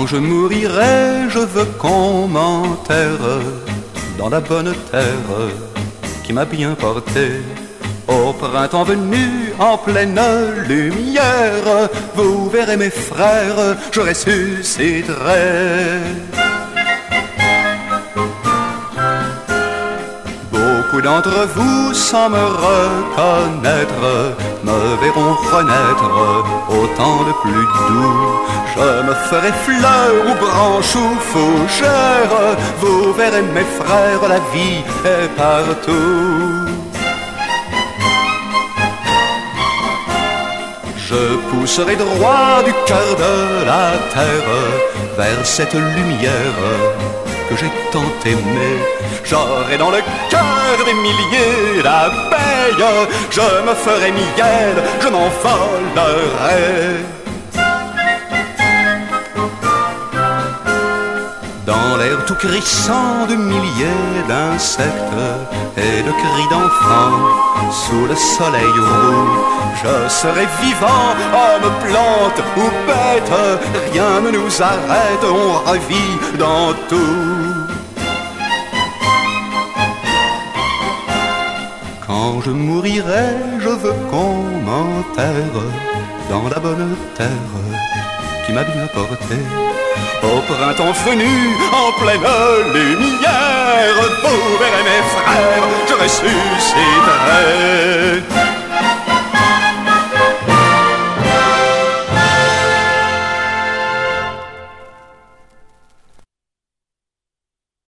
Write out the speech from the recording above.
je mourirai, je veux qu'on m'enterre dans la bonne terre qui m'a bien porté. Au printemps venu, en pleine lumière, vous verrez mes frères, je ressusciterai. Beaucoup d'entre vous, sans me reconnaître, me verront renaître au temps le plus doux. Je me ferai fleur ou branche ou fougère, vous verrez mes frères, la vie est partout. Je pousserai droit du cœur de la terre vers cette lumière que j'ai tant aimée. J'aurai dans le cœur des milliers d'abeilles, je me ferai miel, je m'envolerai. Dans l'air tout crissant de milliers d'insectes et de cris d'enfants, sous le soleil roux, je serai vivant, homme, plante ou bête, rien ne nous arrête, on revit dans tout. Quand je mourirai, je veux qu'on m'enterre dans la bonne terre qui m'a bien porté. Au printemps venu, en pleine lumière, vous verrez mes frères, je ressusciterai.